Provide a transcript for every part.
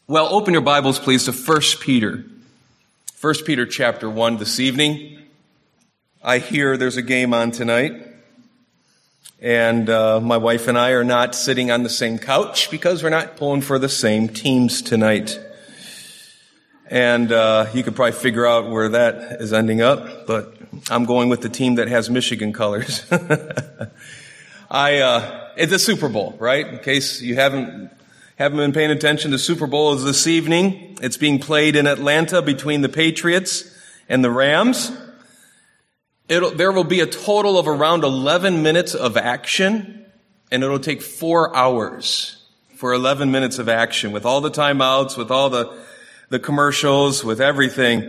Well, open your Bibles, please, to 1 Peter. 1 Peter chapter 1 this evening. I hear there's a game on tonight. And my wife and I are not sitting on the same couch because we're not pulling for the same teams tonight. And you could probably figure out where that is ending up, but I'm going with the team that has Michigan colors. It's a Super Bowl, right? In case you haven't been paying attention, the Super Bowl is this evening. It's being played in Atlanta between the Patriots and the Rams. There will be a total of around 11 minutes of action, and it'll take 4 hours for 11 minutes of action, with all the timeouts, with all the commercials, with everything.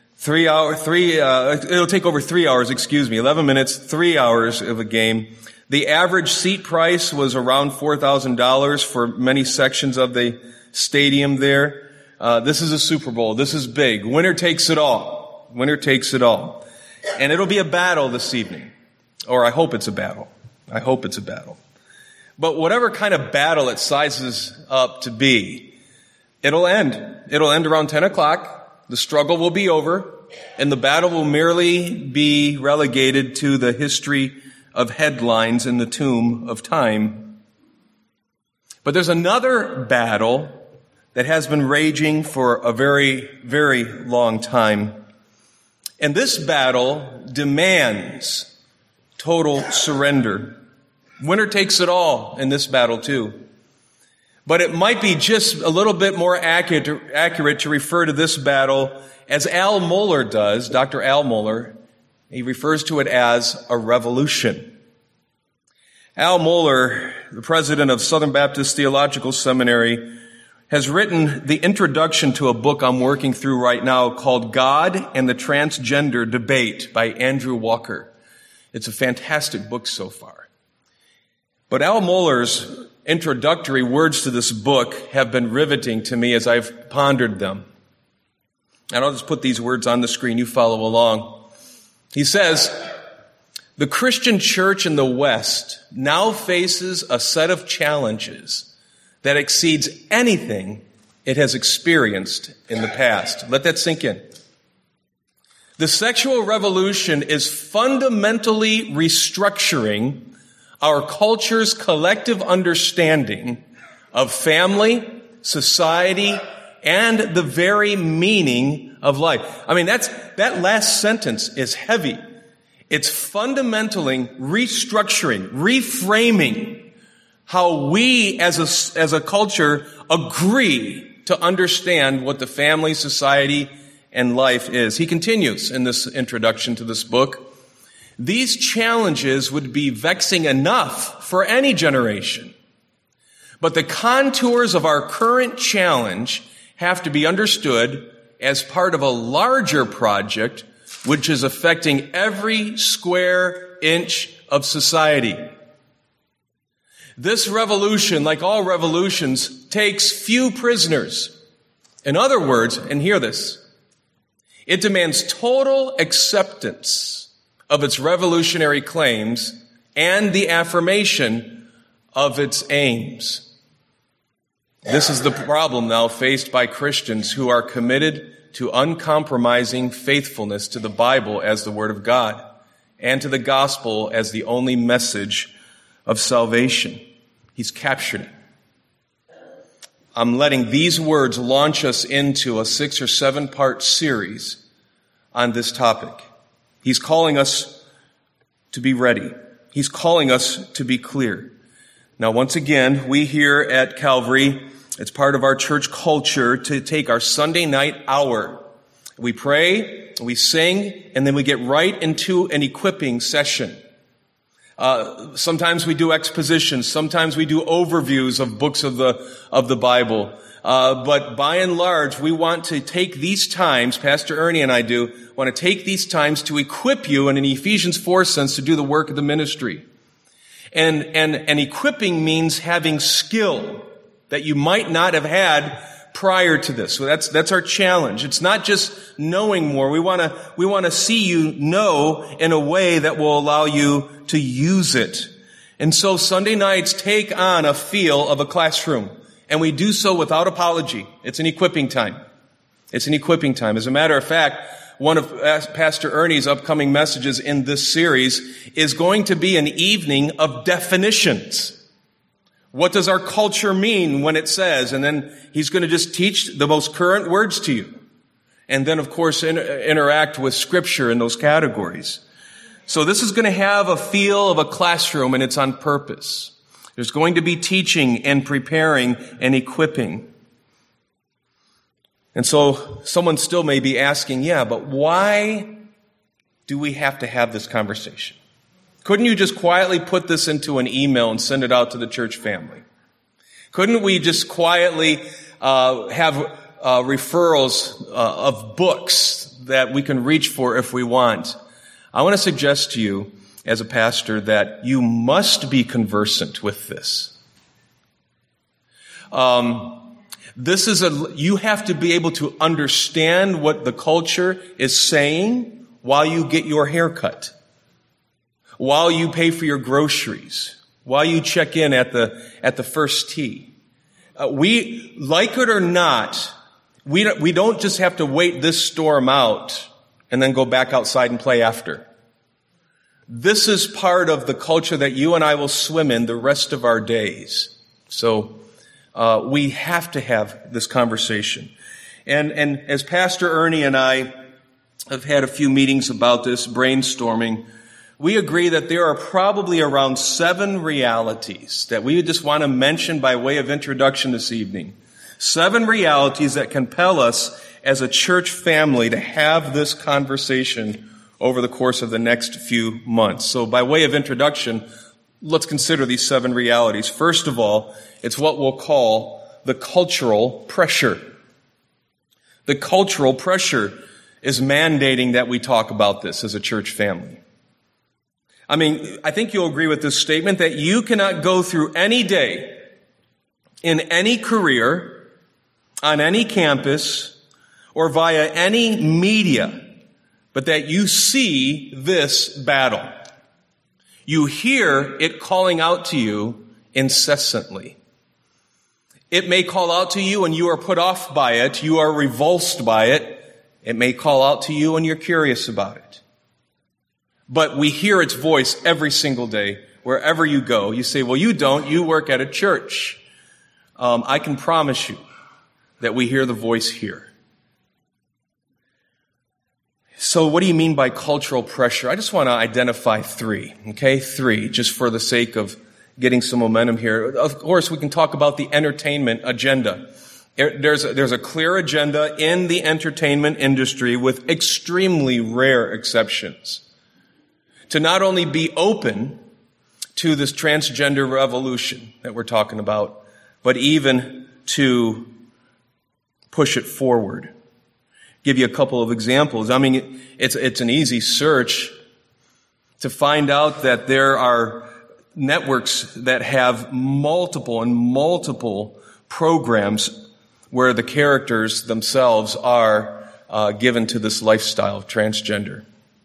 It'll take over 3 hours, 11 minutes, 3 hours of a game. The average seat price was around $4,000 for many sections of the stadium there. This is a Super Bowl. This is big. Winner takes it all. Winner takes it all. And it'll be a battle this evening. Or I hope it's a battle. I hope it's a battle. But whatever kind of battle it sizes up to be, it'll end. It'll end around 10 o'clock. The struggle will be over. And the battle will merely be relegated to the history of headlines in the tomb of time. But there's another battle that has been raging for a very, very long time. And this battle demands total surrender. Winner takes it all in this battle too. But it might be just a little bit more accurate to refer to this battle as Al Mohler does, Dr. Al Mohler. He refers to it as a revolution. Al Mohler, the president of Southern Baptist Theological Seminary, has written the introduction to a book I'm working through right now called God and the Transgender Debate by Andrew Walker. It's a fantastic book so far. But Al Mohler's introductory words to this book have been riveting to me as I've pondered them. And I'll just put these words on the screen. You follow along. He says, "The Christian church in the West now faces a set of challenges that exceeds anything it has experienced in the past." Let that sink in. The sexual revolution is fundamentally restructuring our culture's collective understanding of family, society, and the very meaning of life. I mean, that last sentence is heavy. It's fundamentally restructuring, reframing how we as a culture agree to understand what the family, society, and life is. He continues in this introduction to this book. "These challenges would be vexing enough for any generation. But the contours of our current challenge have to be understood as part of a larger project which is affecting every square inch of society. This revolution, like all revolutions, takes few prisoners. In other words, and hear this, it demands total acceptance of its revolutionary claims and the affirmation of its aims." This is the problem now faced by Christians who are committed to uncompromising faithfulness to the Bible as the Word of God and to the gospel as the only message of salvation. He's captured it. I'm letting these words launch us into a 6 or 7 part series on this topic. He's calling us to be ready. He's calling us to be clear. Now, once again, we here at Calvary, it's part of our church culture to take our Sunday night hour. We pray, we sing, and then we get right into an equipping session. Sometimes we do expositions. Sometimes we do overviews of books of the Bible. But by and large, we want to take these times, Pastor Ernie and I do, want to take these times to equip you in an Ephesians 4 sense to do the work of the ministry. And equipping means having skill that you might not have had prior to this. So that's our challenge. It's not just knowing more. We want to see you know in a way that will allow you to use it. And so Sunday nights take on a feel of a classroom. And we do so without apology. It's an equipping time. It's an equipping time. As a matter of fact, one of Pastor Ernie's upcoming messages in this series is going to be an evening of definitions. What does our culture mean when it says? And then he's going to just teach the most current words to you. And then, of course, interact with Scripture in those categories. So this is going to have a feel of a classroom, and it's on purpose. There's going to be teaching and preparing and equipping. And so someone still may be asking, yeah, but why do we have to have this conversation? Couldn't you just quietly put this into an email and send it out to the church family? Couldn't we just quietly have referrals of books that we can reach for if we want? I want to suggest to you, as a pastor, that you must be conversant with this. You have to be able to understand what the culture is saying while you get your hair cut, while you pay for your groceries, while you check in at the first tee. We, like it or not, we don't just have to wait this storm out and then go back outside and play after. This is part of the culture that you and I will swim in the rest of our days. So we have to have this conversation. And as Pastor Ernie and I have had a few meetings about this, brainstorming, we agree that there are probably around 7 realities that we just want to mention by way of introduction this evening. 7 realities that compel us as a church family to have this conversation over the course of the next few months. So by way of introduction, let's consider these 7 realities. First of all, it's what we'll call the cultural pressure. The cultural pressure is mandating that we talk about this as a church family. I mean, I think you'll agree with this statement that you cannot go through any day in any career, on any campus, or via any media, but that you see this battle. You hear it calling out to you incessantly. It may call out to you and you are put off by it. You are revulsed by it. It may call out to you and you're curious about it. But we hear its voice every single day, wherever you go. You say, well, you don't. You work at a church. I can promise you that we hear the voice here. So what do you mean by cultural pressure? I just want to identify 3, okay? 3, just for the sake of getting some momentum here. Of course, we can talk about the entertainment agenda. There's a clear agenda in the entertainment industry with extremely rare exceptions to not only be open to this transgender revolution that we're talking about, but even to push it forward. Give you a couple of examples. I mean, it's an easy search to find out that there are networks that have multiple programs where the characters themselves are given to this lifestyle of transgender.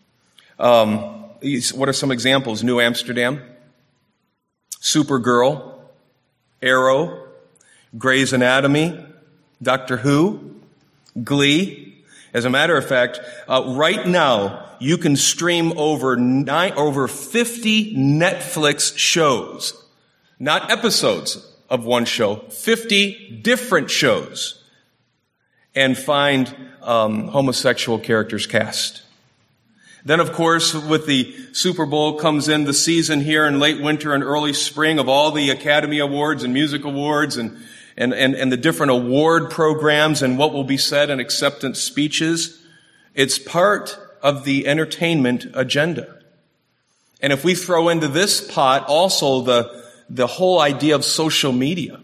What are some examples? New Amsterdam, Supergirl, Arrow, Grey's Anatomy, Doctor Who, Glee. As a matter of fact, right now, you can stream over 50 Netflix shows. Not episodes of one show, 50 different shows. And find homosexual characters cast. Then, of course, with the Super Bowl comes in the season here in late winter and early spring of all the Academy Awards and Music Awards and the different award programs and what will be said in acceptance speeches. It's part of the entertainment agenda. And if we throw into this pot also the whole idea of social media.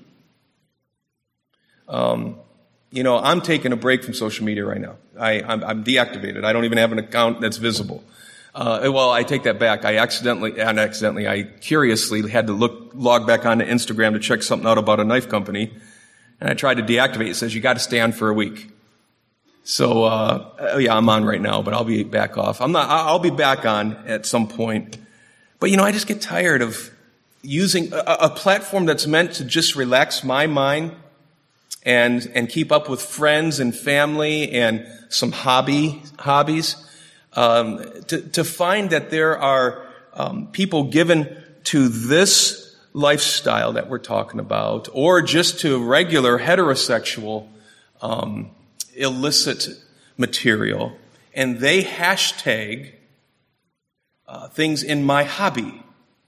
I'm taking a break from social media right now. I'm deactivated. I don't even have an account that's visible. I take that back. I curiously had to log back onto Instagram to check something out about a knife company. And I tried to deactivate. It says you got to stay on for a week. So, I'm on right now, but I'll be back off. I'll be back on at some point. But I just get tired of using a platform that's meant to just relax my mind and keep up with friends and family and some hobbies, to find that there are people given to this lifestyle that we're talking about, or just to regular heterosexual illicit material, and they hashtag things in my hobby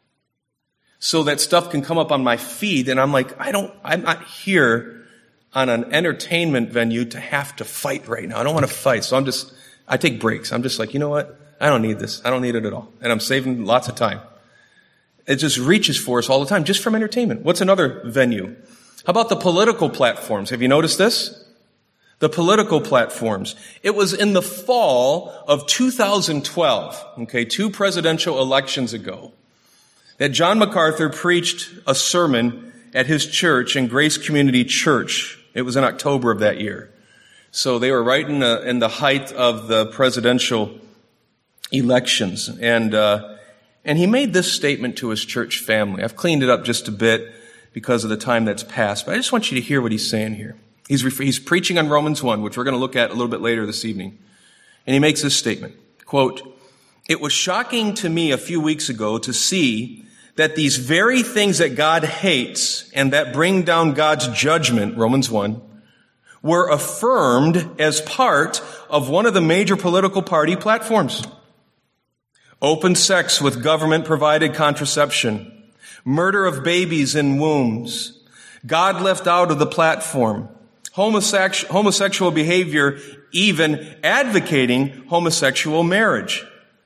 so that stuff can come up on my feed, and I'm like, I'm not here on an entertainment venue to have to fight right now. I don't want to fight, so I take breaks. I'm just like, you know what? I don't need this. I don't need it at all. And I'm saving lots of time. It just reaches for us all the time, just from entertainment. What's another venue? How about the political platforms? Have you noticed this? The political platforms. It was in the fall of 2012, 2 presidential elections ago, that John MacArthur preached a sermon at his church in Grace Community Church. It was in October of that year. So they were right in the height of the presidential elections. And he made this statement to his church family. I've cleaned it up just a bit because of the time that's passed, but I just want you to hear what he's saying here. He's preaching on Romans 1, which we're going to look at a little bit later this evening. And he makes this statement, quote, "It was shocking to me a few weeks ago to see that these very things that God hates and that bring down God's judgment, Romans 1, were affirmed as part of one of the major political party platforms. Open sex with government-provided contraception, murder of babies in wombs, God left out of the platform, homosexual behavior, even advocating homosexual marriage.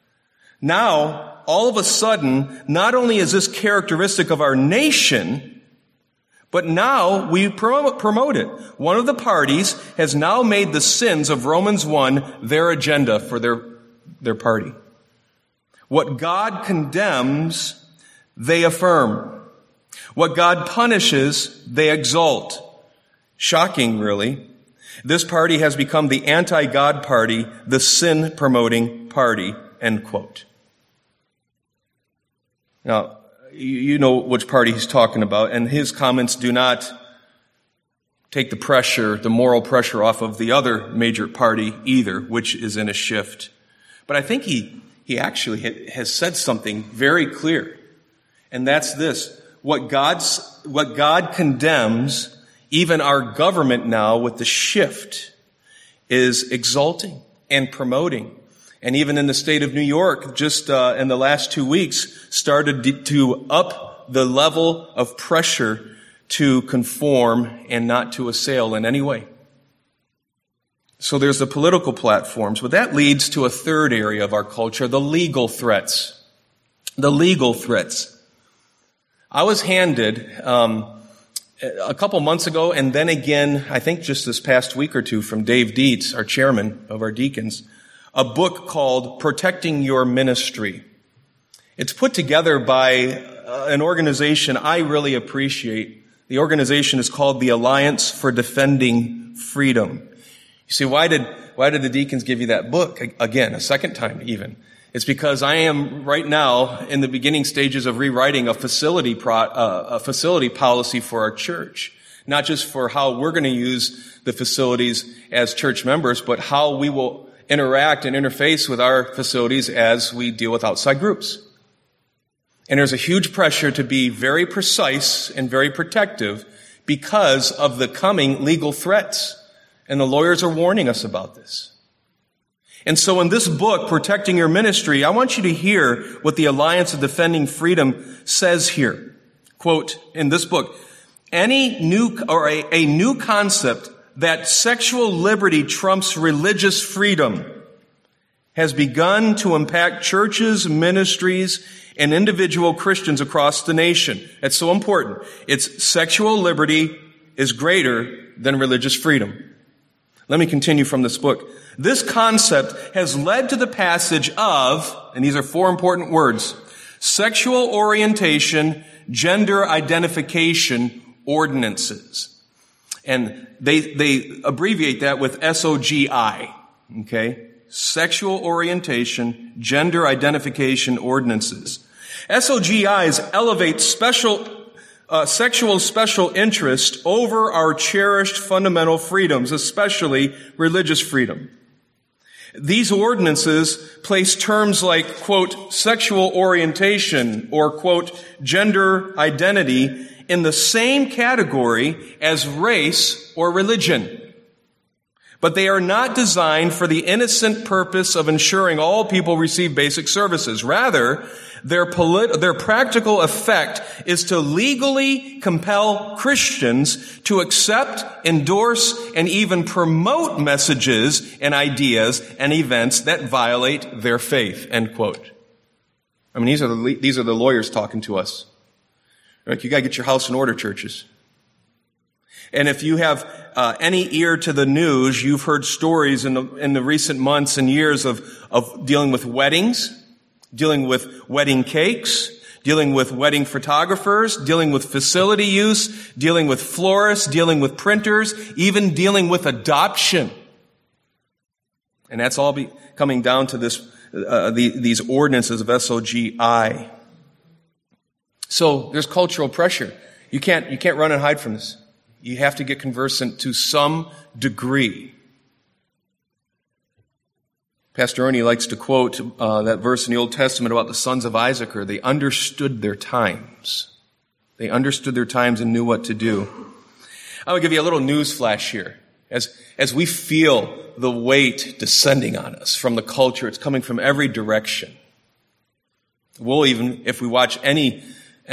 Now, all of a sudden, not only is this characteristic of our nation, but now we promote it. One of the parties has now made the sins of Romans 1 their agenda for their party. What God condemns, they affirm. What God punishes, they exalt. Shocking, really. This party has become the anti-God party, the sin-promoting party," end quote. Now, you know which party he's talking about, and his comments do not take the moral pressure off of the other major party either, which is in a shift. But I think he actually has said something very clear, and that's this. What God condemns, even our government now with the shift, is exalting and promoting. And even in the state of New York, just in the last 2 weeks, started to up the level of pressure to conform and not to assail in any way. So there's the political platforms, but that leads to a third area of our culture, the legal threats. The legal threats. I was handed a couple months ago, and then again, I think just this past week or two, from Dave Dietz, our chairman of our deacons, a book called Protecting Your Ministry. It's put together by an organization I really appreciate. The organization is called the Alliance for Defending Freedom. You see, why did the deacons give you that book? Again, a second time even. It's because I am right now in the beginning stages of rewriting a facility policy for our church. Not just for how we're going to use the facilities as church members, but how we will interact and interface with our facilities as we deal with outside groups. And there's a huge pressure to be very precise and very protective because of the coming legal threats. And the lawyers are warning us about this. And so in this book, Protecting Your Ministry, I want you to hear what the Alliance of Defending Freedom says here. Quote, in this book, a new concept that sexual liberty trumps religious freedom has begun to impact churches, ministries, and individual Christians across the nation. That's so important. It's sexual liberty is greater than religious freedom. Let me continue from this book. This concept has led to the passage of, and these are 4 important words, sexual orientation, gender identification ordinances. And they abbreviate that with SOGI, okay? Sexual orientation, gender identification ordinances. SOGIs elevate special sexual special interest over our cherished fundamental freedoms, especially religious freedom. These ordinances place terms like, quote, sexual orientation or, quote, gender identity in the same category as race or religion. But they are not designed for the innocent purpose of ensuring all people receive basic services. Rather, their practical effect is to legally compel Christians to accept, endorse, and even promote messages and ideas and events that violate their faith, end quote. I mean, these are the lawyers talking to us. Like, you got to get your house in order, churches. And if you have any ear to the news, you've heard stories in the recent months and years of dealing with weddings, dealing with wedding cakes, dealing with wedding photographers, dealing with facility use, dealing with florists, dealing with printers, even dealing with adoption. And that's all coming down to these ordinances of SOGI. So there's cultural pressure. You can't run and hide from this. You have to get conversant to some degree. Pastor Ernie likes to quote that verse in the Old Testament about the sons of Issachar. They understood their times. They understood their times and knew what to do. I will give you a little news flash here. As we feel the weight descending on us from the culture, it's coming from every direction. We'll even, if we watch any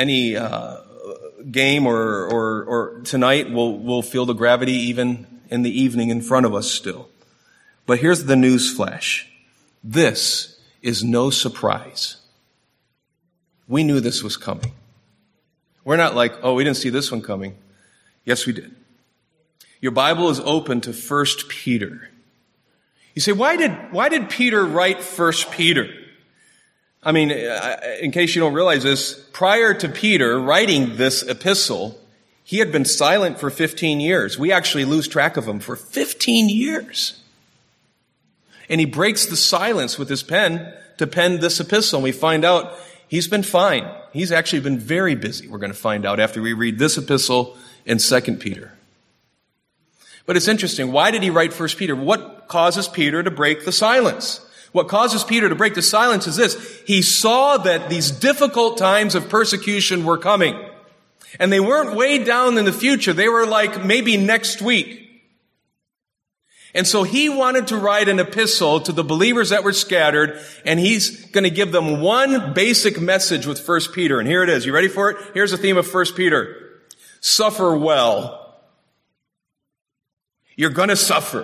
game or tonight, we'll feel the gravity even in the evening in front of us still. But here's the news flash. This is no surprise. We knew this was coming. We're not like, oh, we didn't see this one coming. Yes, we did. Your Bible is open to 1 Peter. You say, why did Peter write 1 Peter? I mean, in case you don't realize this, prior to Peter writing this epistle, he had been silent for 15 years. We actually lose track of him for 15 years. And he breaks the silence with his pen to pen this epistle. And we find out he's been fine. He's actually been very busy, we're going to find out after we read this epistle in 2 Peter. But it's interesting. Why did he write 1 Peter? What causes Peter to break the silence? What causes Peter to break the silence is this. He saw that these difficult times of persecution were coming. And they weren't way down in the future. They were like maybe next week. And so he wanted to write an epistle to the believers that were scattered, and he's going to give them one basic message with 1 Peter. And here it is. You ready for it? Here's the theme of 1 Peter. Suffer well. You're going to suffer.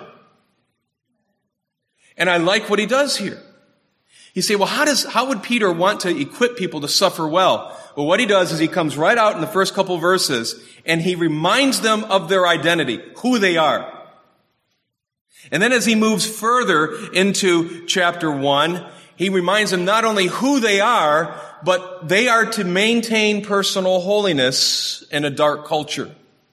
And I like what he does here. You say, well, how would Peter want to equip people to suffer well? Well, what he does is he comes right out in the first couple verses, and he reminds them of their identity, who they are. And then as he moves further into chapter 1, he reminds them not only who they are, but they are to maintain personal holiness in a dark culture.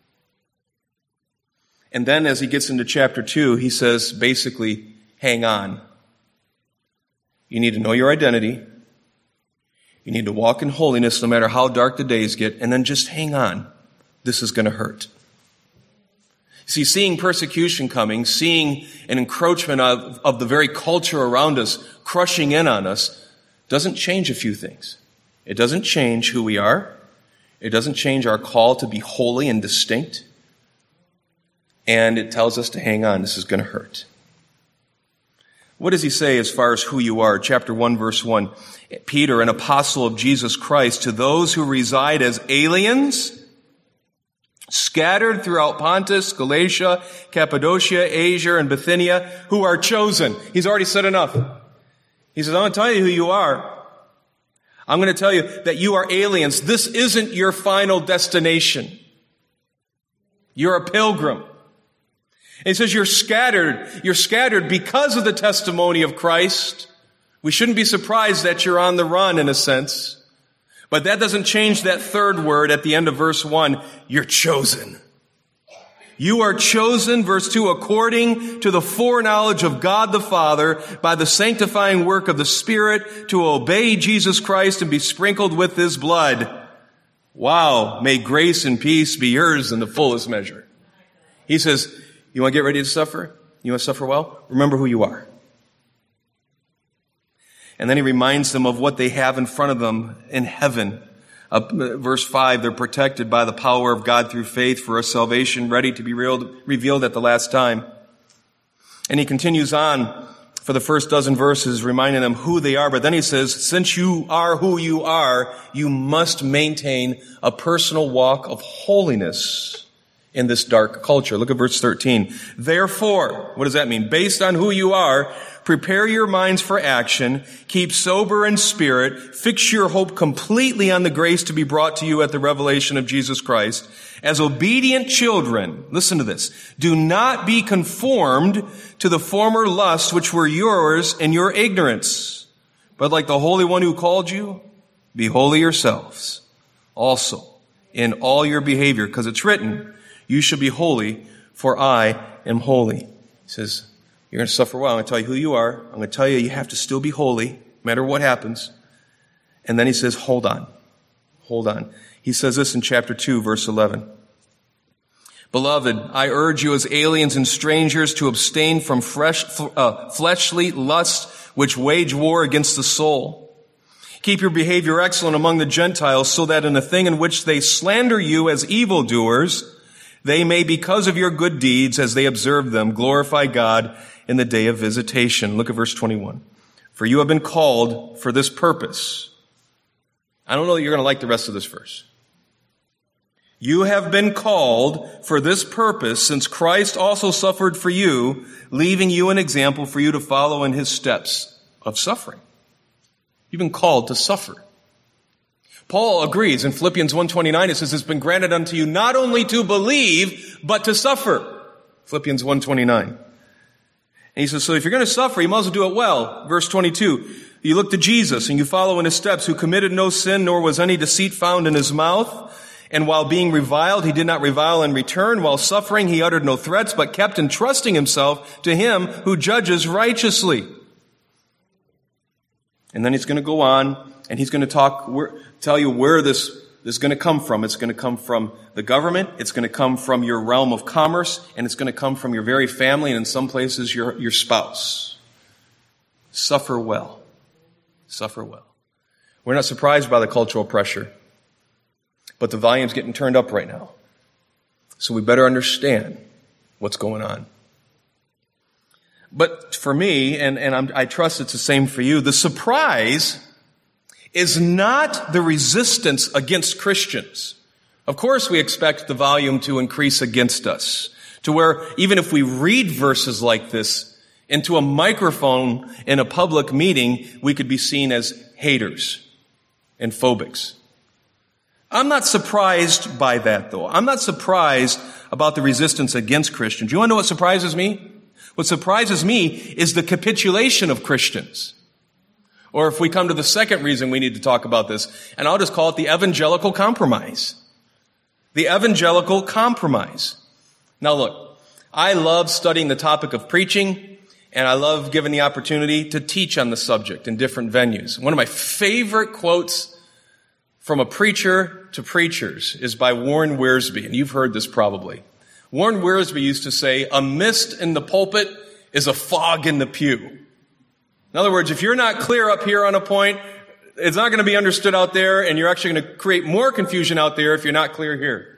And then as he gets into chapter 2, he says, basically, hang on. You need to know your identity. You need to walk in holiness no matter how dark the days get, and then just hang on. This is going to hurt. See, seeing persecution coming, seeing an encroachment of the very culture around us crushing in on us, doesn't change a few things. It doesn't change who we are. It doesn't change our call to be holy and distinct. And it tells us to hang on. This is going to hurt. What does he say as far as who you are? Chapter 1, verse 1. Peter, an apostle of Jesus Christ, to those who reside as aliens, scattered throughout Pontus, Galatia, Cappadocia, Asia, and Bithynia, who are chosen. He's already said enough. He says, I'm going to tell you who you are. I'm going to tell you that you are aliens. This isn't your final destination. You're a pilgrim. And he says you're scattered. You're scattered because of the testimony of Christ. We shouldn't be surprised that you're on the run in a sense. But that doesn't change that third word at the end of verse 1. You're chosen. You are chosen, verse 2, according to the foreknowledge of God the Father by the sanctifying work of the Spirit to obey Jesus Christ and be sprinkled with His blood. Wow, may grace and peace be yours in the fullest measure. He says, you want to get ready to suffer? You want to suffer well? Remember who you are. And then he reminds them of what they have in front of them in heaven. Verse 5, they're protected by the power of God through faith for a salvation ready to be revealed at the last time. And he continues on for the first dozen verses, reminding them who they are. But then he says, since you are who you are, you must maintain a personal walk of holiness in this dark culture. Look at verse 13. Therefore, what does that mean? Based on who you are, prepare your minds for action, keep sober in spirit, fix your hope completely on the grace to be brought to you at the revelation of Jesus Christ. As obedient children, listen to this, do not be conformed to the former lusts which were yours in your ignorance, but like the Holy One who called you, be holy yourselves also in all your behavior, because it's written, you shall be holy, for I am holy. He says, you're going to suffer well. I'm going to tell you who you are. I'm going to tell you you have to still be holy, no matter what happens. And then he says, hold on. Hold on. He says this in chapter 2, verse 11. Beloved, I urge you as aliens and strangers to abstain from fleshly lusts which wage war against the soul. Keep your behavior excellent among the Gentiles, so that in the thing in which they slander you as evildoers, they may, because of your good deeds, as they observe them, glorify God in the day of visitation. Look at verse 21. For you have been called for this purpose. I don't know that you're going to like the rest of this verse. You have been called for this purpose, since Christ also suffered for you, leaving you an example for you to follow in his steps of suffering. You've been called to suffer. Paul agrees in Philippians 1:29, it says, it's been granted unto you not only to believe, but to suffer. Philippians 1:29. And he says, so if you're going to suffer, you might as well do it well. Verse 22, you look to Jesus and you follow in his steps, who committed no sin, nor was any deceit found in his mouth. And while being reviled, he did not revile in return. While suffering, he uttered no threats, but kept entrusting himself to him who judges righteously. And then he's going to go on, and he's going to tell you where this is going to come from. It's going to come from the government. It's going to come from your realm of commerce, and it's going to come from your very family, and in some places, your spouse. Suffer well. Suffer well. We're not surprised by the cultural pressure, but the volume's getting turned up right now. So we better understand what's going on. But for me, and I trust it's the same for you, the surprise is not the resistance against Christians. Of course, we expect the volume to increase against us, to where even if we read verses like this into a microphone in a public meeting, we could be seen as haters and phobics. I'm not surprised by that, though. I'm not surprised about the resistance against Christians. You want to know what surprises me? What surprises me is the capitulation of Christians. Or if we come to the second reason we need to talk about this, and I'll just call it the evangelical compromise. The evangelical compromise. Now look, I love studying the topic of preaching, and I love giving the opportunity to teach on the subject in different venues. One of my favorite quotes from a preacher to preachers is by Warren Wiersbe, and you've heard this probably. Warren Wiersbe used to say, a mist in the pulpit is a fog in the pew. In other words, if you're not clear up here on a point, it's not going to be understood out there, and you're actually going to create more confusion out there if you're not clear here.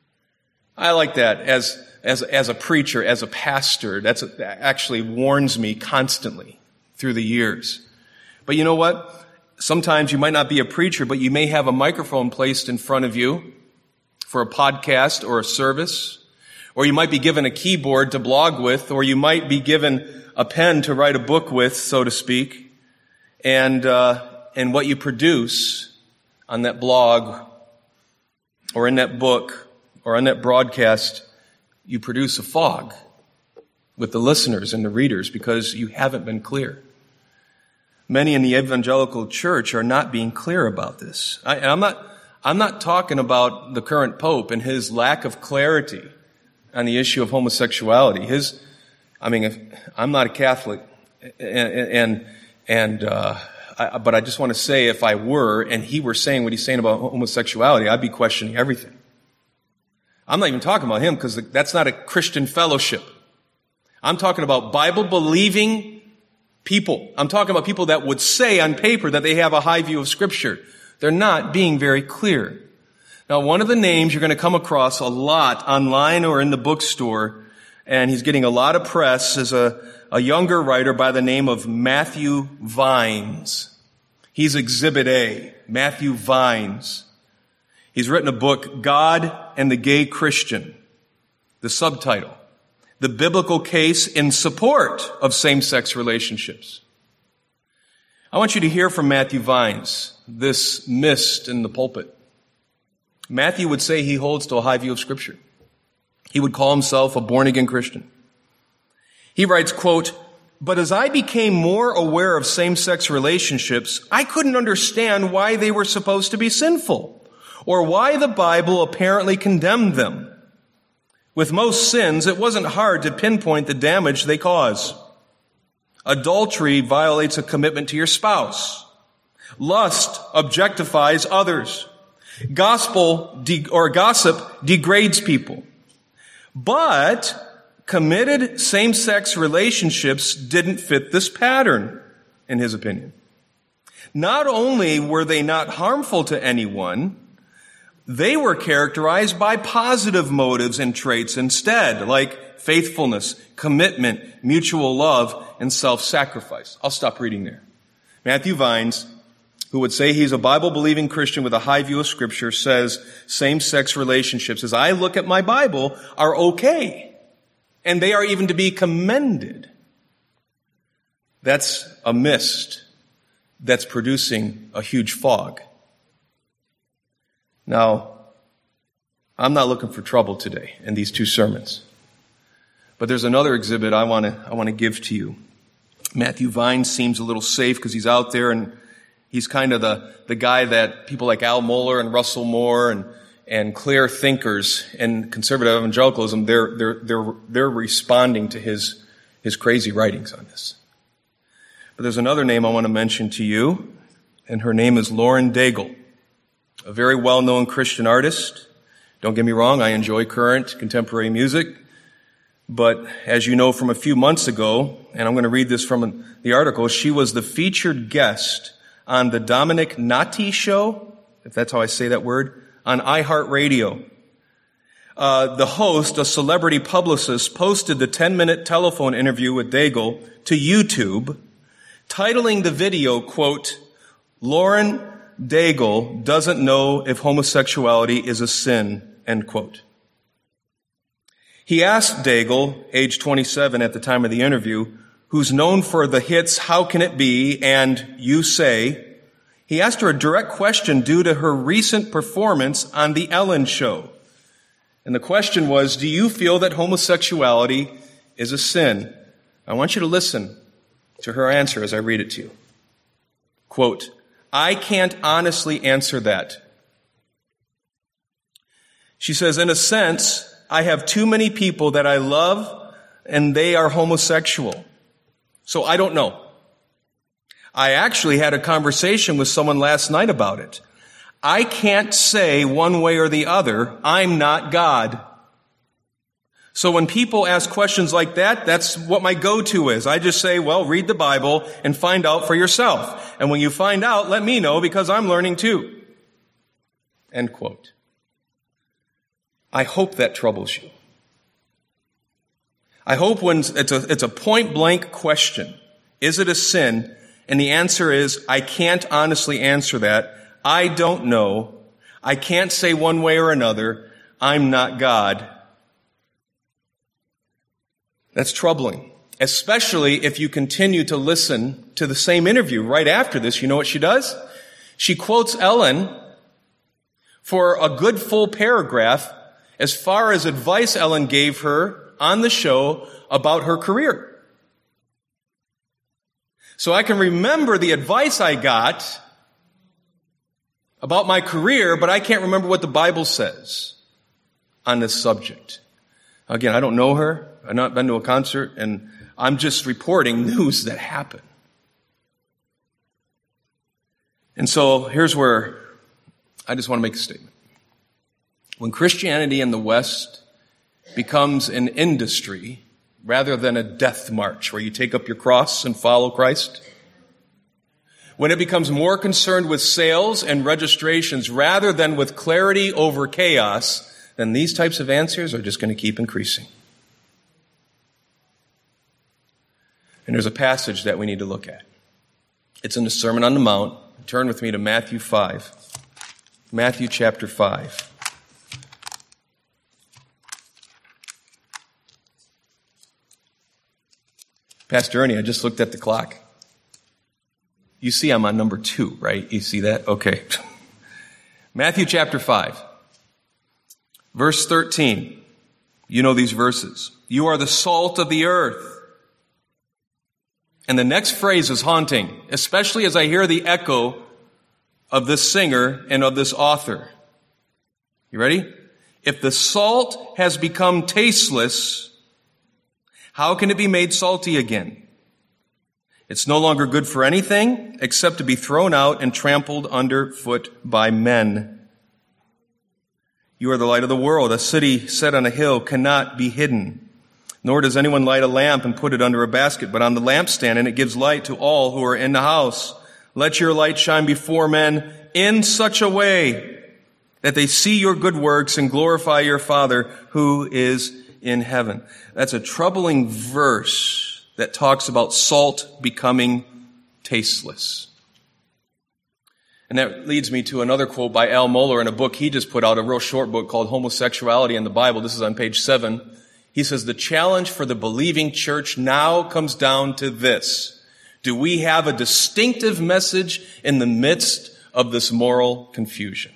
I like that as a preacher, as a pastor. That actually warns me constantly through the years. But you know what? Sometimes you might not be a preacher, but you may have a microphone placed in front of you for a podcast or a service. Or you might be given a keyboard to blog with, or you might be given a pen to write a book with, so to speak. And what you produce on that blog, or in that book, or on that broadcast, you produce a fog with the listeners and the readers because you haven't been clear. Many in the evangelical church are not being clear about this. I'm not talking about the current pope and his lack of clarity on the issue of homosexuality. I'm not a Catholic, and But I just want to say, if I were, and he were saying what he's saying about homosexuality, I'd be questioning everything. I'm not even talking about him because that's not a Christian fellowship. I'm talking about Bible-believing people. I'm talking about people that would say on paper that they have a high view of Scripture. They're not being very clear. Now, one of the names you're going to come across a lot online or in the bookstore, and he's getting a lot of press, is a younger writer by the name of Matthew Vines. He's Exhibit A, Matthew Vines. He's written a book, God and the Gay Christian. The subtitle, The Biblical Case in Support of Same-Sex Relationships. I want you to hear from Matthew Vines, this mist in the pulpit. Matthew would say he holds to a high view of Scripture. He would call himself a born-again Christian. He writes, quote, "But as I became more aware of same-sex relationships, I couldn't understand why they were supposed to be sinful, or why the Bible apparently condemned them. With most sins, it wasn't hard to pinpoint the damage they cause. Adultery violates a commitment to your spouse. Lust objectifies others. Gossip degrades people. But committed same-sex relationships didn't fit this pattern, in his opinion. Not only were they not harmful to anyone, they were characterized by positive motives and traits instead, like faithfulness, commitment, mutual love, and self-sacrifice." I'll stop reading there. Matthew Vines, who would say he's a Bible-believing Christian with a high view of Scripture, says same-sex relationships, as I look at my Bible, are okay. And they are even to be commended. That's a mist that's producing a huge fog. Now, I'm not looking for trouble today in these two sermons. But there's another exhibit I want to give to you. Matthew Vines seems a little safe because he's out there and he's kind of the guy that people like Al Mohler and Russell Moore and clear thinkers in conservative evangelicalism, they're responding to his crazy writings on this. But there's another name I want to mention to you, and her name is Lauren Daigle, a very well-known Christian artist. Don't get me wrong, I enjoy current contemporary music, but as you know from a few months ago, and I'm going to read this from the article, she was the featured guest on the Dominic Nati show, if that's how I say that word, on iHeartRadio. The host, a celebrity publicist, posted the 10-minute telephone interview with Daigle to YouTube, titling the video, quote, "Lauren Daigle doesn't know if homosexuality is a sin," end quote. He asked Daigle, age 27 at the time of the interview, who's known for the hits How Can It Be and You Say. He asked her a direct question due to her recent performance on The Ellen Show. And the question was, do you feel that homosexuality is a sin? I want you to listen to her answer as I read it to you. Quote, "I can't honestly answer that." She says, "In a sense, I have too many people that I love and they are homosexual. So I don't know. I actually had a conversation with someone last night about it. I can't say one way or the other. I'm not God. So when people ask questions like that, that's what my go-to is. I just say, well, read the Bible and find out for yourself. And when you find out, let me know because I'm learning too." End quote. I hope that troubles you. I hope when it's a point-blank question, is it a sin? And the answer is, I can't honestly answer that. I don't know. I can't say one way or another. I'm not God. That's troubling, especially if you continue to listen to the same interview right after this. You know what she does? She quotes Ellen for a good full paragraph as far as advice Ellen gave her on the show about her career. So I can remember the advice I got about my career, but I can't remember what the Bible says on this subject. Again, I don't know her. I've not been to a concert, and I'm just reporting news that happened. And so here's where I just want to make a statement. When Christianity in the West becomes an industry rather than a death march where you take up your cross and follow Christ, when it becomes more concerned with sales and registrations rather than with clarity over chaos, then these types of answers are just going to keep increasing. And there's a passage that we need to look at. It's in the Sermon on the Mount. Turn with me to Matthew 5. Matthew chapter 5. Pastor Ernie, I just looked at the clock. You see I'm on number 2, right? You see that? Okay. Matthew chapter 5. Verse 13. You know these verses. You are the salt of the earth. And the next phrase is haunting, especially as I hear the echo of this singer and of this author. You ready? If the salt has become tasteless, how can it be made salty again? It's no longer good for anything except to be thrown out and trampled underfoot by men. You are the light of the world. A city set on a hill cannot be hidden. Nor does anyone light a lamp and put it under a basket, but on the lampstand, and it gives light to all who are in the house. Let your light shine before men in such a way that they see your good works and glorify your Father who is in heaven. That's a troubling verse that talks about salt becoming tasteless. And that leads me to another quote by Al Mohler in a book he just put out, a real short book called Homosexuality in the Bible. This is on page 7. He says, the challenge for the believing church now comes down to this. Do we have a distinctive message in the midst of this moral confusion?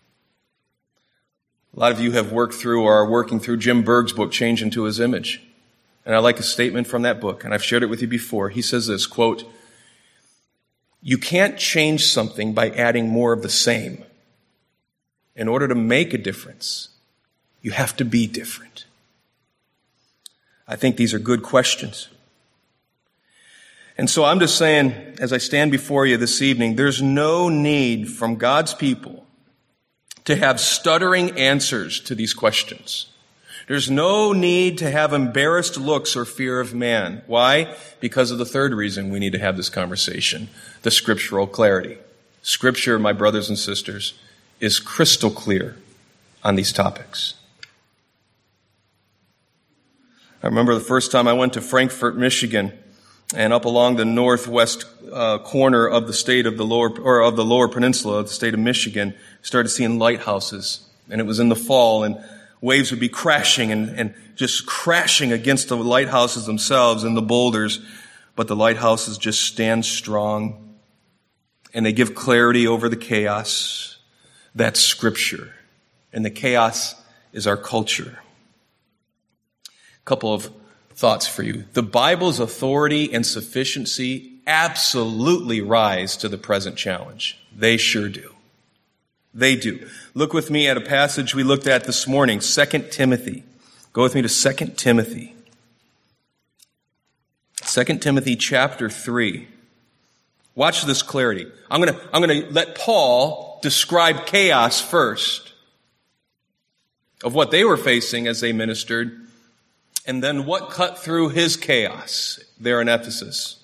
A lot of you have worked through or are working through Jim Berg's book, Change into His Image. And I like a statement from that book, and I've shared it with you before. He says this, quote, you can't change something by adding more of the same. In order to make a difference, you have to be different. I think these are good questions. And so I'm just saying, as I stand before you this evening, there's no need from God's people to have stuttering answers to these questions. There's no need to have embarrassed looks or fear of man. Why? Because of the third reason we need to have this conversation, the scriptural clarity. Scripture, my brothers and sisters, is crystal clear on these topics. I remember the first time I went to Frankfort, Michigan, and up along the northwest corner of the state of the lower peninsula of the state of Michigan, started seeing lighthouses. And it was in the fall, and waves would be crashing and just crashing against the lighthouses themselves and the boulders. But the lighthouses just stand strong, and they give clarity over the chaos. That's Scripture. And the chaos is our culture. Couple of thoughts for you. The Bible's authority and sufficiency absolutely rise to the present challenge. They sure do. They do. Look with me at a passage we looked at this morning, 2 Timothy. Go with me to 2 Timothy. 2 Timothy chapter 3. Watch this clarity. I'm going to let Paul describe chaos first of what they were facing as they ministered. And then what cut through his chaos there in Ephesus?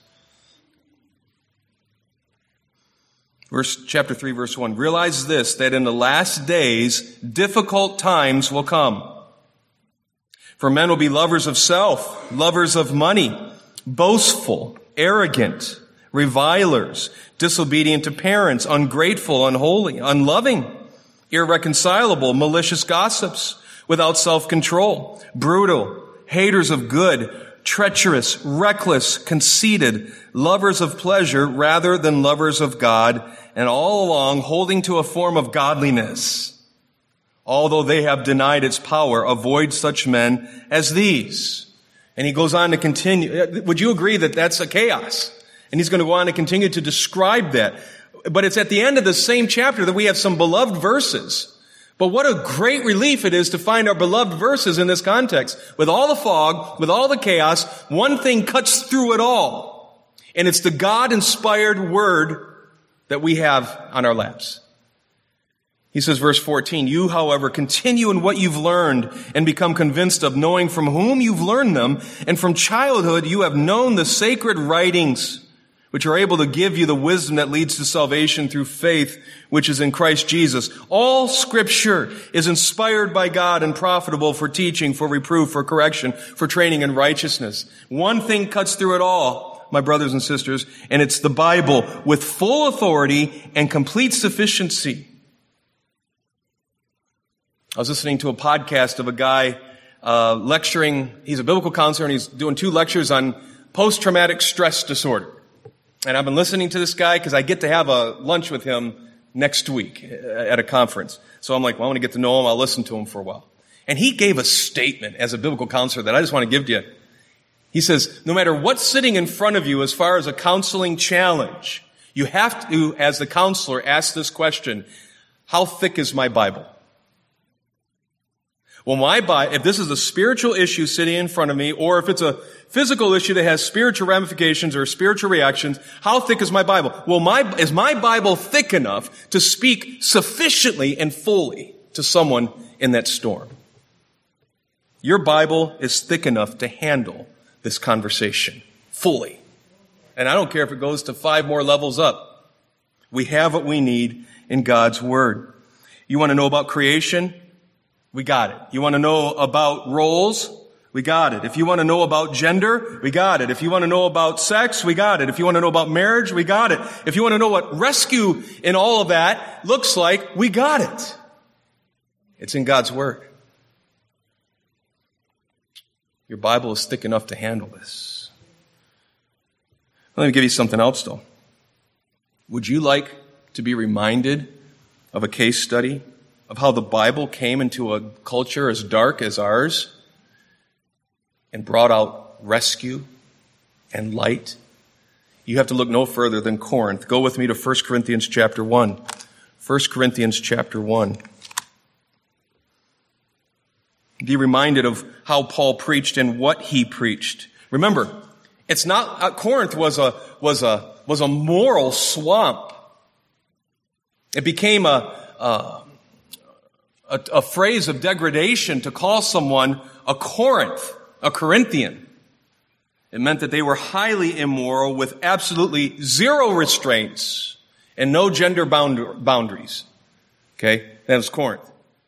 Chapter 3, verse 1. Realize this, that in the last days, difficult times will come. For men will be lovers of self, lovers of money, boastful, arrogant, revilers, disobedient to parents, ungrateful, unholy, unloving, irreconcilable, malicious gossips, without self-control, brutal, haters of good, treacherous, reckless, conceited, lovers of pleasure rather than lovers of God, and all along holding to a form of godliness. Although they have denied its power, avoid such men as these. And he goes on to continue. Would you agree that that's a chaos? And he's going to go on to continue to describe that. But it's at the end of the same chapter that we have some beloved verses. But what a great relief it is to find our beloved verses in this context. With all the fog, with all the chaos, one thing cuts through it all. And it's the God-inspired word that we have on our laps. He says, verse 14, you, however, continue in what you've learned and become convinced of, knowing from whom you've learned them, and from childhood you have known the sacred writings, which are able to give you the wisdom that leads to salvation through faith, which is in Christ Jesus. All Scripture is inspired by God and profitable for teaching, for reproof, for correction, for training in righteousness. One thing cuts through it all, my brothers and sisters, and it's the Bible with full authority and complete sufficiency. I was listening to a podcast of a guy lecturing. He's a biblical counselor, and he's doing 2 lectures on post-traumatic stress disorder. And I've been listening to this guy because I get to have a lunch with him next week at a conference. So I'm like, well, I want to get to know him. I'll listen to him for a while. And he gave a statement as a biblical counselor that I just want to give to you. He says, no matter what's sitting in front of you as far as a counseling challenge, you have to, as the counselor, ask this question: how thick is my Bible? Well, if this is a spiritual issue sitting in front of me, or if it's a physical issue that has spiritual ramifications or spiritual reactions, how thick is my Bible? Well, is my Bible thick enough to speak sufficiently and fully to someone in that storm? Your Bible is thick enough to handle this conversation fully. And I don't care if it goes to 5 more levels up. We have what we need in God's Word. You want to know about creation? We got it. You want to know about roles? We got it. If you want to know about gender, we got it. If you want to know about sex, we got it. If you want to know about marriage, we got it. If you want to know what rescue in all of that looks like, we got it. It's in God's Word. Your Bible is thick enough to handle this. Let me give you something else, though. Would you like to be reminded of a case study of how the Bible came into a culture as dark as ours and brought out rescue and light? You have to look no further than Corinth. Go with me to 1 Corinthians chapter 1. 1 Corinthians chapter 1. Be reminded of how Paul preached and what he preached. Remember, it's not Corinth was a moral swamp. It became a phrase of degradation to call someone a Corinthian. It meant that they were highly immoral with absolutely zero restraints and no gender boundaries. Okay? That was Corinth.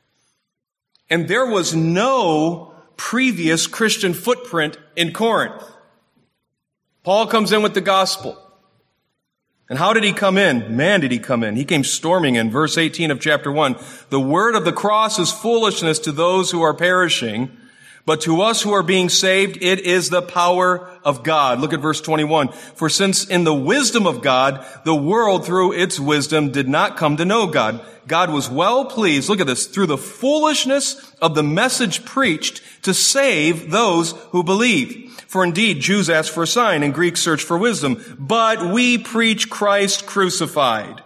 And there was no previous Christian footprint in Corinth. Paul comes in with the gospel. And how did he come in? Man, did he come in. He came storming in. Verse 18 of chapter 1. The word of the cross is foolishness to those who are perishing, but to us who are being saved, it is the power of God. Look at verse 21. For since in the wisdom of God, the world through its wisdom did not come to know God, God was well pleased, look at this, through the foolishness of the message preached to save those who believe. For indeed, Jews ask for a sign and Greeks search for wisdom, but we preach Christ crucified.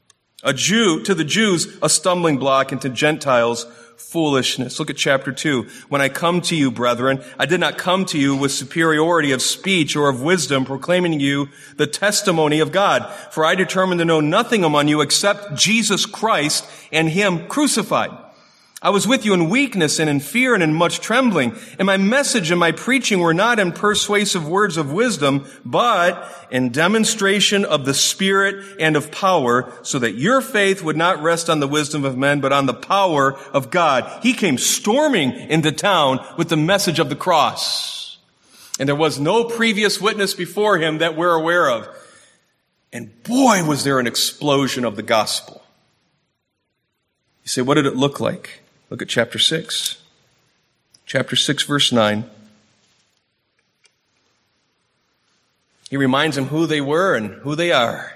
To the Jews, a stumbling block, and to Gentiles, foolishness. Look at chapter 2. When I come to you, brethren, I did not come to you with superiority of speech or of wisdom, proclaiming to you the testimony of God. For I determined to know nothing among you except Jesus Christ and Him crucified. I was with you in weakness and in fear and in much trembling. And my message and my preaching were not in persuasive words of wisdom, but in demonstration of the Spirit and of power, so that your faith would not rest on the wisdom of men, but on the power of God. He came storming into town with the message of the cross. And there was no previous witness before him that we're aware of. And boy, was there an explosion of the gospel. You say, what did it look like? Look at chapter 6. Chapter 6, verse 9. He reminds them who they were and who they are.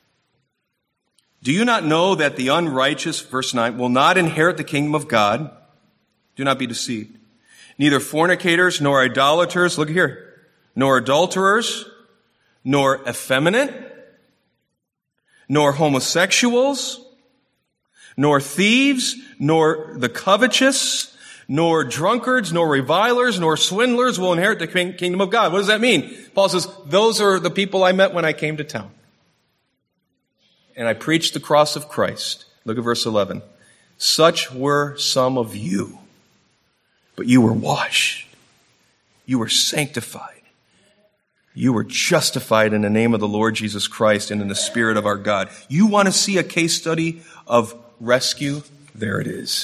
Do you not know that the unrighteous, verse 9, will not inherit the kingdom of God? Do not be deceived. Neither fornicators, nor idolaters, look here, nor adulterers, nor effeminate, nor homosexuals, nor thieves, nor the covetous, nor drunkards, nor revilers, nor swindlers will inherit the kingdom of God. What does that mean? Paul says, those are the people I met when I came to town. and I preached the cross of Christ. Look at verse 11. Such were some of you, but you were washed. You were sanctified. You were justified in the name of the Lord Jesus Christ and in the Spirit of our God. You want to see a case study of rescue? There it is.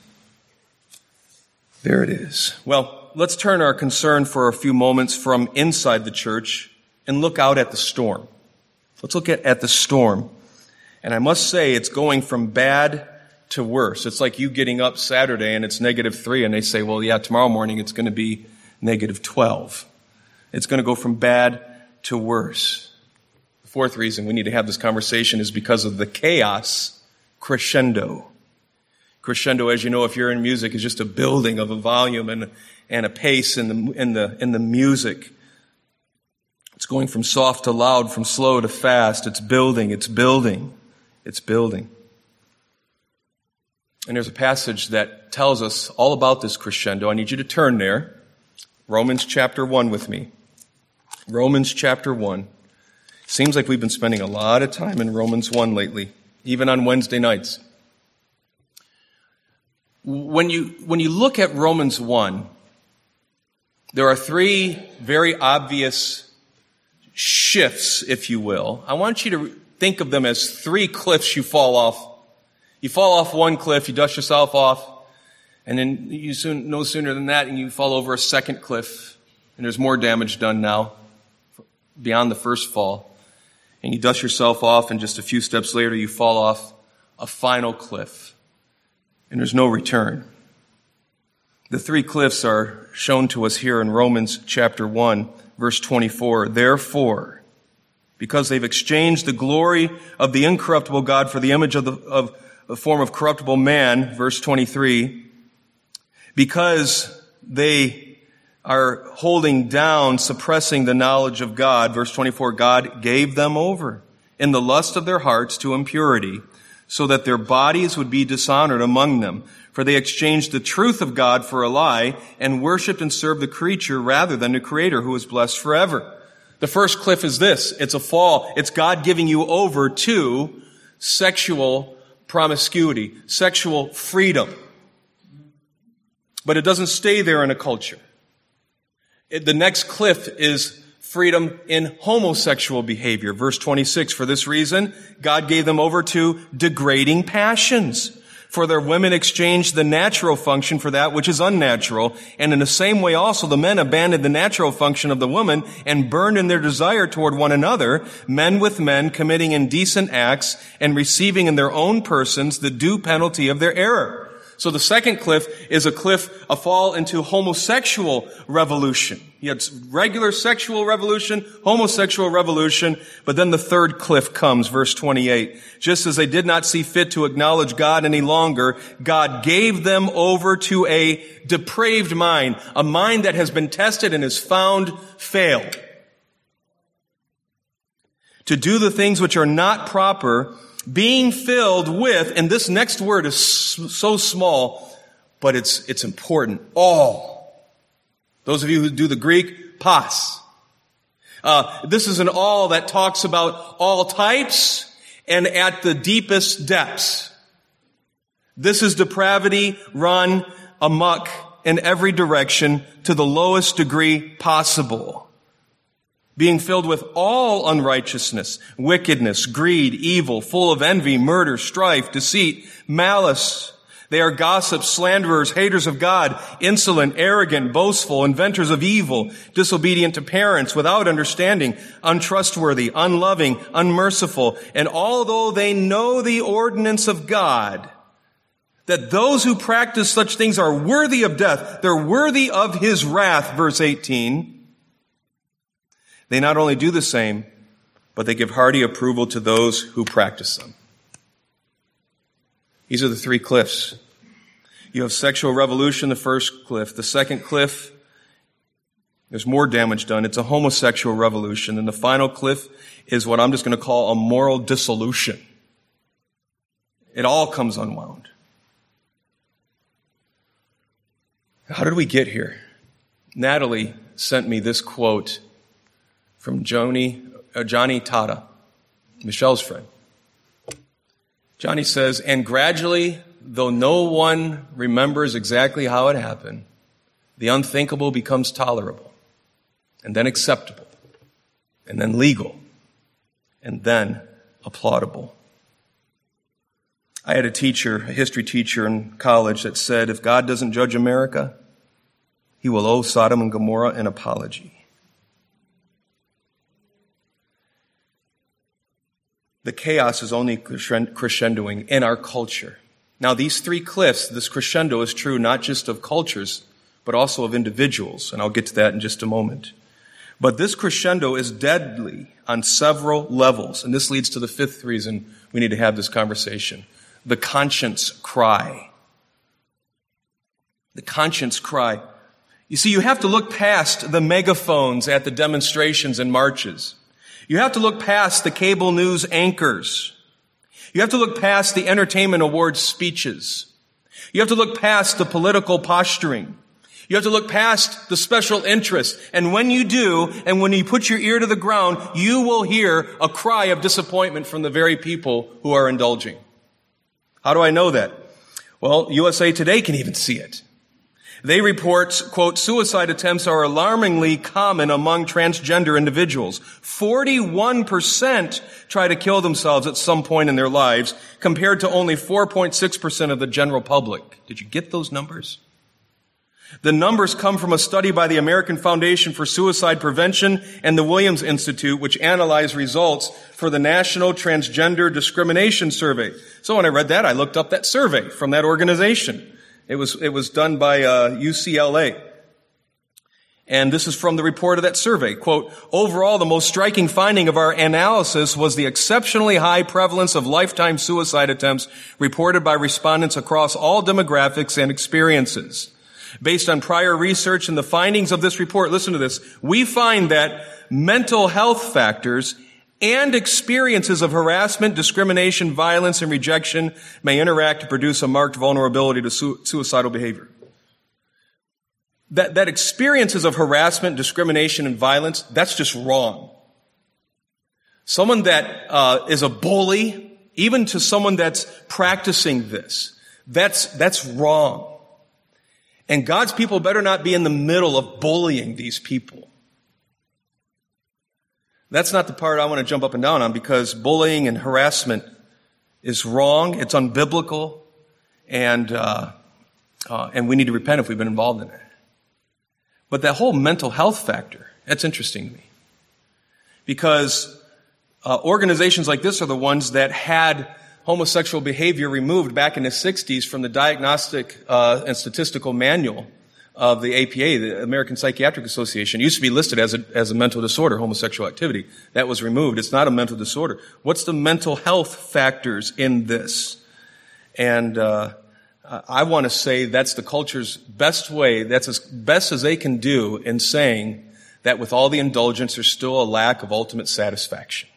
There it is. Well, let's turn our concern for a few moments from inside the church and look out at the storm. Let's look at the storm. And I must say, it's going from bad to worse. It's like you getting up Saturday and it's -3, and they say, well, yeah, tomorrow morning it's going to be -12. It's going to go from bad to worse. The fourth reason we need to have this conversation is because of the chaos crescendo. Crescendo, as you know, if you're in music, is just a building of a volume and a pace in the music. It's going from soft to loud, from slow to fast. It's building, it's building, it's building. And there's a passage that tells us all about this crescendo. I need you to turn there. Romans chapter 1 with me. Romans chapter 1. Seems like we've been spending a lot of time in Romans 1 lately, even on Wednesday nights. When you look at Romans 1, there are 3 very obvious shifts, if you will. I want you to think of them as 3 cliffs you fall off. You fall off one cliff, you dust yourself off, and then no sooner than that, and you fall over a second cliff, and there's more damage done now beyond the first fall. And you dust yourself off, and just a few steps later, you fall off a final cliff, and there's no return. The 3 cliffs are shown to us here in Romans chapter 1, verse 24. Therefore, because they've exchanged the glory of the incorruptible God for the image of the form of corruptible man, verse 23, because they are holding down, suppressing the knowledge of God, verse 24, God gave them over in the lust of their hearts to impurity, so that their bodies would be dishonored among them. For they exchanged the truth of God for a lie and worshipped and served the creature rather than the Creator, who is blessed forever. The first cliff is this. It's a fall. It's God giving you over to sexual promiscuity, sexual freedom. But it doesn't stay there in a culture. The next cliff is freedom in homosexual behavior. Verse 26, for this reason, God gave them over to degrading passions. For their women exchanged the natural function for that which is unnatural. And in the same way also the men abandoned the natural function of the woman and burned in their desire toward one another, men with men committing indecent acts and receiving in their own persons the due penalty of their error. So the second cliff is a fall into homosexual revolution. You had regular sexual revolution, homosexual revolution, but then the third cliff comes, verse 28. Just as they did not see fit to acknowledge God any longer, God gave them over to a depraved mind, a mind that has been tested and is found failed. To do the things which are not proper, being filled with, and this next word is so small, but it's important, all. Those of you who do the Greek, pas. This is an all that talks about all types and at the deepest depths. This is depravity run amok in every direction to the lowest degree possible. Being filled with all unrighteousness, wickedness, greed, evil, full of envy, murder, strife, deceit, malice. They are gossips, slanderers, haters of God, insolent, arrogant, boastful, inventors of evil, disobedient to parents, without understanding, untrustworthy, unloving, unmerciful. And although they know the ordinance of God, that those who practice such things are worthy of death, they're worthy of His wrath, verse 18, they not only do the same, but they give hearty approval to those who practice them. These are the 3 cliffs. You have sexual revolution, the first cliff. The second cliff, there's more damage done. It's a homosexual revolution. And the final cliff is what I'm just going to call a moral dissolution. It all comes unwound. How did we get here? Natalie sent me this quote from Johnny Tata, Michelle's friend. Johnny says, and gradually, though no one remembers exactly how it happened, the unthinkable becomes tolerable, and then acceptable, and then legal, and then applaudable. I had a teacher, a history teacher in college, that said, if God doesn't judge America, he will owe Sodom and Gomorrah an apology. The chaos is only crescendoing in our culture. Now, these three cliffs, this crescendo is true not just of cultures, but also of individuals, and I'll get to that in just a moment. But this crescendo is deadly on several levels, and this leads to the fifth reason we need to have this conversation. The conscience cry. The conscience cry. You see, you have to look past the megaphones at the demonstrations and marches. You have to look past the cable news anchors. You have to look past the entertainment awards speeches. You have to look past the political posturing. You have to look past the special interest. And when you do, and when you put your ear to the ground, you will hear a cry of disappointment from the very people who are indulging. How do I know that? Well, USA Today can even see it. They report, quote, suicide attempts are alarmingly common among transgender individuals. 41% try to kill themselves at some point in their lives, compared to only 4.6% of the general public. Did you get those numbers? The numbers come from a study by the American Foundation for Suicide Prevention and the Williams Institute, which analyzed results for the National Transgender Discrimination Survey. So when I read that, I looked up that survey from that organization. It was done by UCLA. And this is from the report of that survey. Quote, overall, the most striking finding of our analysis was the exceptionally high prevalence of lifetime suicide attempts reported by respondents across all demographics and experiences. Based on prior research and the findings of this report, listen to this, we find that mental health factors and experiences of harassment, discrimination, violence, and rejection may interact to produce a marked vulnerability to suicidal behavior. That experiences of harassment, discrimination, and violence, that's just wrong. Someone that is a bully, even to someone that's practicing this, that's wrong. And God's people better not be in the middle of bullying these people. That's not the part I want to jump up and down on, because bullying and harassment is wrong, it's unbiblical, and we need to repent if we've been involved in it. But that whole mental health factor, that's interesting to me. Because organizations like this are the ones that had homosexual behavior removed back in the 60s from the Diagnostic and Statistical Manual of the APA, the American Psychiatric Association. It used to be listed as a mental disorder, homosexual activity. That was removed. It's not a mental disorder. What's the mental health factors in this? And I want to say that's the culture's best way, that's as best as they can do in saying that with all the indulgence, there's still a lack of ultimate satisfaction.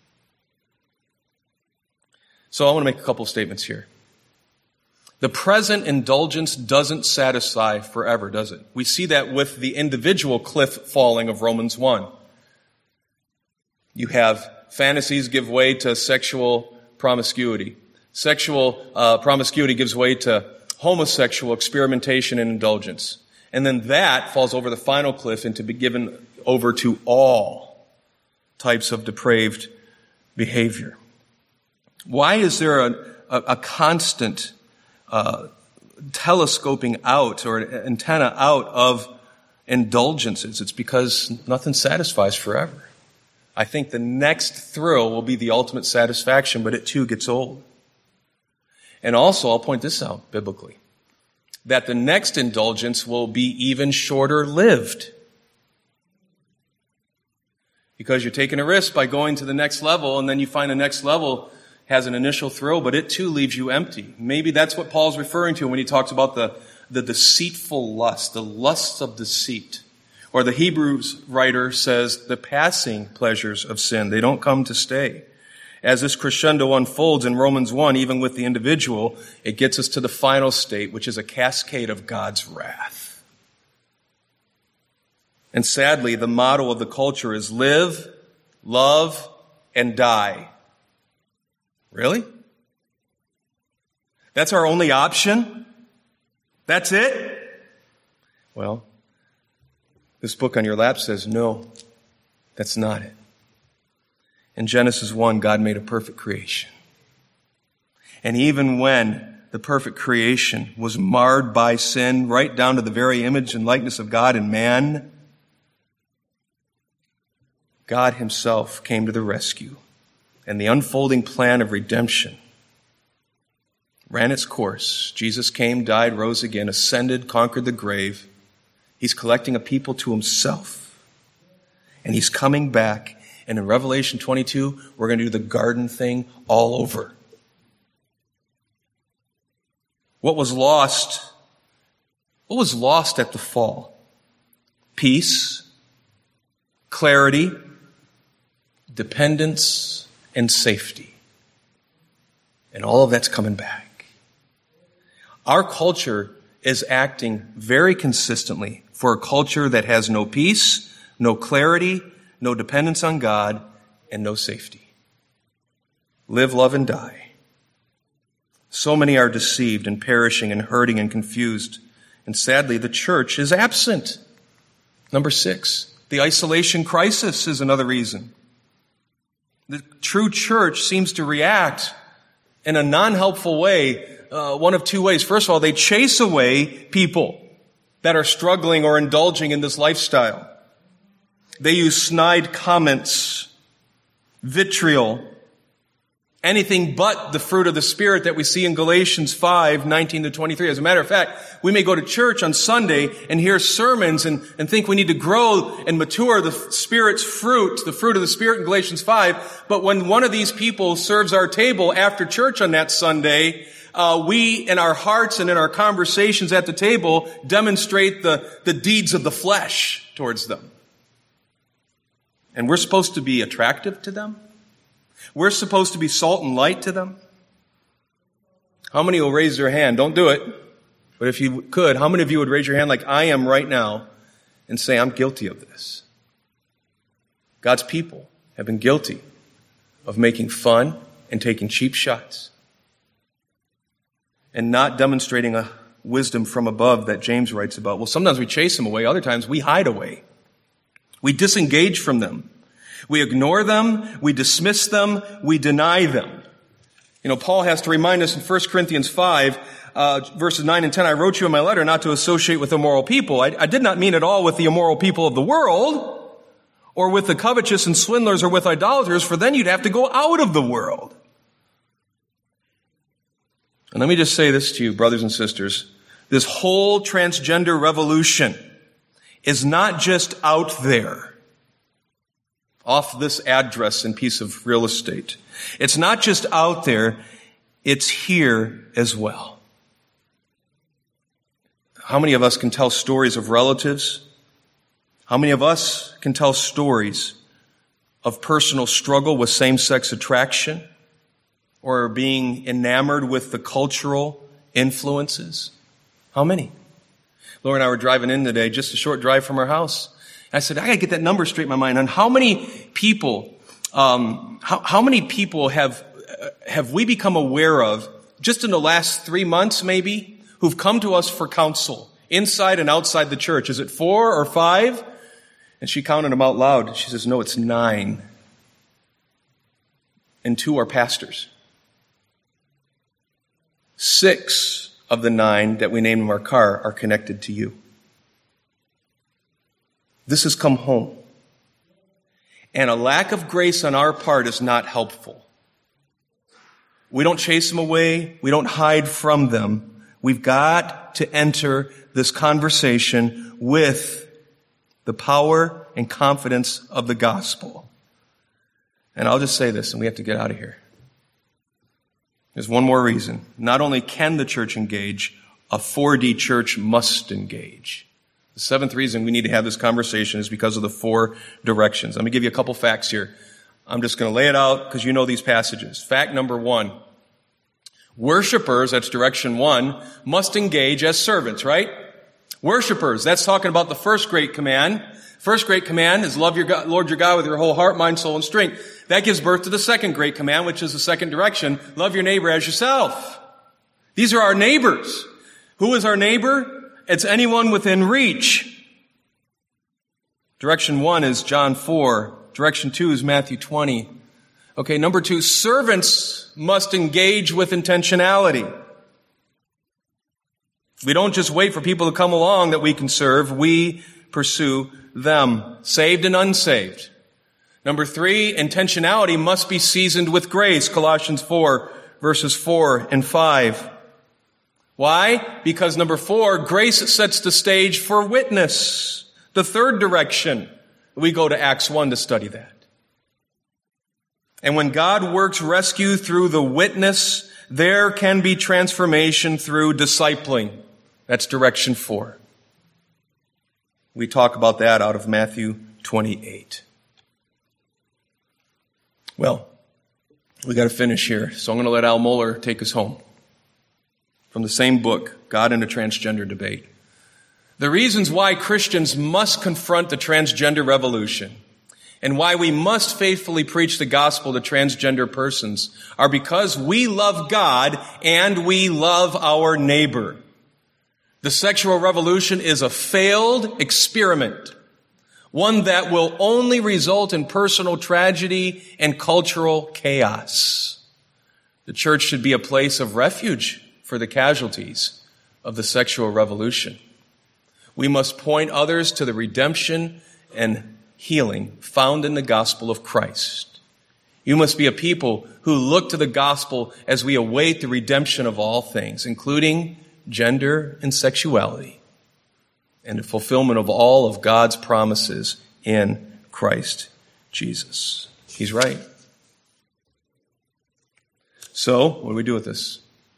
So I want to make a couple of statements here. The present indulgence doesn't satisfy forever, does it? We see that with the individual cliff falling of Romans 1. You have fantasies give way to sexual promiscuity. Sexual promiscuity gives way to homosexual experimentation and indulgence. And then that falls over the final cliff and to be given over to all types of depraved behavior. Why is there a constant telescoping out or antenna out of indulgences? It's because nothing satisfies forever. I think the next thrill will be the ultimate satisfaction, but it too gets old. And also, I'll point this out biblically, that the next indulgence will be even shorter lived. Because you're taking a risk by going to the next level, and then you find the next level has an initial thrill, but it too leaves you empty. Maybe that's what Paul's referring to when he talks about the deceitful lust, the lusts of deceit. Or the Hebrews writer says the passing pleasures of sin. They don't come to stay. As this crescendo unfolds in Romans 1, even with the individual, it gets us to the final state, which is a cascade of God's wrath. And sadly, the motto of the culture is live, love, and die. Really? That's our only option? That's it? Well, this book on your lap says, no, that's not it. In Genesis 1, God made a perfect creation. And even when the perfect creation was marred by sin, right down to the very image and likeness of God in man, God himself came to the rescue. And the unfolding plan of redemption ran its course. Jesus came, died, rose again, ascended, conquered the grave. He's collecting a people to himself. And he's coming back. And in Revelation 22, we're going to do the garden thing all over. What was lost at the fall? Peace, clarity, dependence, and safety. And all of that's coming back. Our culture is acting very consistently for a culture that has no peace, no clarity, no dependence on God, and no safety. Live, love, and die. So many are deceived and perishing and hurting and confused. And sadly, the church is absent. Number 6, the isolation crisis is another reason. The true church seems to react in a non-helpful way, one of two ways. First of all, they chase away people that are struggling or indulging in this lifestyle. They use snide comments, vitriol, anything but the fruit of the Spirit that we see in Galatians 5:19-23. As a matter of fact, we may go to church on Sunday and hear sermons and think we need to grow and mature the Spirit's fruit, the fruit of the Spirit in Galatians 5. But when one of these people serves our table after church on that Sunday, we in our hearts and in our conversations at the table demonstrate the deeds of the flesh towards them. And we're supposed to be attractive to them. We're supposed to be salt and light to them. How many will raise their hand? Don't do it. But if you could, how many of you would raise your hand like I am right now and say, I'm guilty of this? God's people have been guilty of making fun and taking cheap shots and not demonstrating a wisdom from above that James writes about. Well, sometimes we chase them away. Other times we hide away. We disengage from them. We ignore them. We dismiss them. We deny them. You know, Paul has to remind us in 1 Corinthians 5, verses 9 and 10, I wrote you in my letter not to associate with immoral people. I did not mean at all with the immoral people of the world, or with the covetous and swindlers, or with idolaters, for then you'd have to go out of the world. And let me just say this to you, brothers and sisters. This whole transgender revolution is not just out there, off this address and piece of real estate. It's not just out there, it's here as well. How many of us can tell stories of relatives? How many of us can tell stories of personal struggle with same-sex attraction or being enamored with the cultural influences? How many? Laura and I were driving in today, just a short drive from our house. I said, I got to get that number straight in my mind on how many people, how many people have we become aware of just in the last 3 months maybe who've come to us for counsel inside and outside the church? Is it 4 or 5? And she counted them out loud. She says, no, it's 9. And 2 are pastors. 6 of the 9 that we named in our car are connected to you. This has come home. And a lack of grace on our part is not helpful. We don't chase them away. We don't hide from them. We've got to enter this conversation with the power and confidence of the gospel. And I'll just say this, and we have to get out of here. There's one more reason. Not only can the church engage, a 4D church must engage. The 7th reason we need to have this conversation is because of the 4 directions. Let me give you a couple facts here. I'm just going to lay it out because you know these passages. Fact number 1. Worshipers, that's direction 1, must engage as servants, right? Worshipers, that's talking about the first great command. First great command is love your God, Lord your God with your whole heart, mind, soul, and strength. That gives birth to the second great command, which is the second direction. Love your neighbor as yourself. These are our neighbors. Who is our neighbor? It's anyone within reach. Direction 1 is John 4. Direction 2 is Matthew 20. Okay, number 2, servants must engage with intentionality. We don't just wait for people to come along that we can serve. We pursue them, saved and unsaved. Number 3, intentionality must be seasoned with grace. Colossians 4, verses 4 and 5. Why? Because number 4, grace sets the stage for witness. The third direction. We go to Acts 1 to study that. And when God works rescue through the witness, there can be transformation through discipling. That's direction 4. We talk about that out of Matthew 28. Well, we got to finish here, so I'm going to let Al Mohler take us home. From the same book, God in a Transgender Debate. The reasons why Christians must confront the transgender revolution and why we must faithfully preach the gospel to transgender persons are because we love God and we love our neighbor. The sexual revolution is a failed experiment, one that will only result in personal tragedy and cultural chaos. The church should be a place of refuge for the casualties of the sexual revolution. We must point others to the redemption and healing found in the gospel of Christ. You must be a people who look to the gospel as we await the redemption of all things, including gender and sexuality, and the fulfillment of all of God's promises in Christ Jesus. He's right. So, what do we do with this?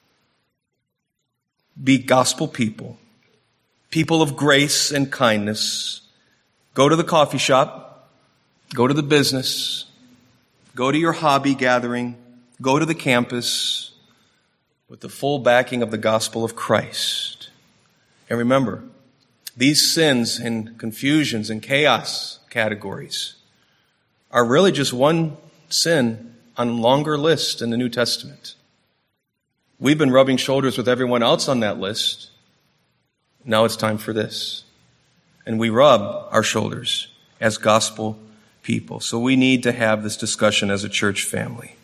Be gospel people. People of grace and kindness. Go to the coffee shop. Go to the business. Go to your hobby gathering. Go to the campus with the full backing of the gospel of Christ. And remember, these sins and confusions and chaos categories are really just one sin on a longer list in the New Testament. We've been rubbing shoulders with everyone else on that list. Now it's time for this. And we rub our shoulders as gospel people. So we need to have this discussion as a church family.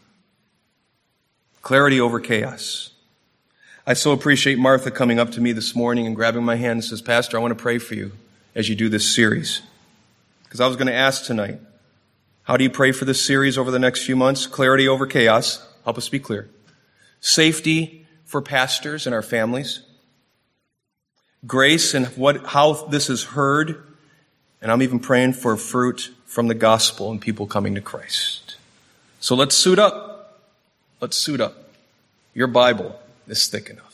Clarity over chaos. I so appreciate Martha coming up to me this morning and grabbing my hand and says, Pastor, I want to pray for you as you do this series. Because I was going to ask tonight, how do you pray for this series over the next few months? Clarity over chaos. Help us be clear. Safety for pastors and our families. Grace and how this is heard. And I'm even praying for fruit from the gospel and people coming to Christ. So let's suit up. Let's suit up. Your Bible is thick enough.